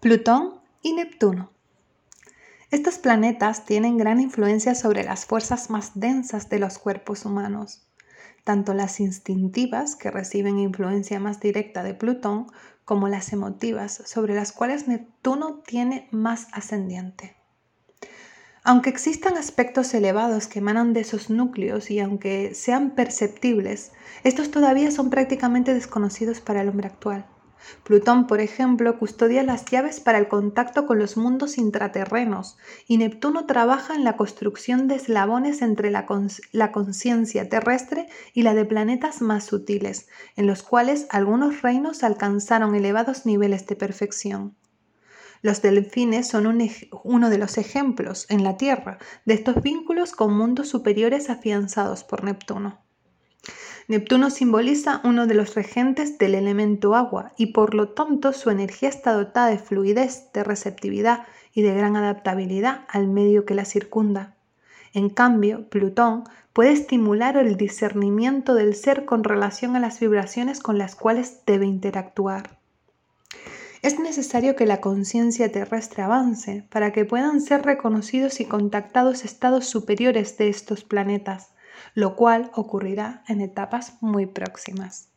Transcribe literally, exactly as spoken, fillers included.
Plutón y Neptuno. Estos planetas tienen gran influencia sobre las fuerzas más densas de los cuerpos humanos, tanto las instintivas, que reciben influencia más directa de Plutón, como las emotivas, sobre las cuales Neptuno tiene más ascendiente. Aunque existan aspectos elevados que emanan de esos núcleos y aunque sean perceptibles, estos todavía son prácticamente desconocidos para el hombre actual. Plutón, por ejemplo, custodia las llaves para el contacto con los mundos intraterrenos y Neptuno trabaja en la construcción de eslabones entre la, cons- la conciencia terrestre y la de planetas más sutiles, en los cuales algunos reinos alcanzaron elevados niveles de perfección. Los delfines son un ej- uno de los ejemplos en la Tierra de estos vínculos con mundos superiores afianzados por Neptuno. Neptuno simboliza uno de los regentes del elemento agua y por lo tanto su energía está dotada de fluidez, de receptividad y de gran adaptabilidad al medio que la circunda. En cambio, Plutón puede estimular el discernimiento del ser con relación a las vibraciones con las cuales debe interactuar. Es necesario que la conciencia terrestre avance para que puedan ser reconocidos y contactados estados superiores de estos planetas, lo cual ocurrirá en etapas muy próximas.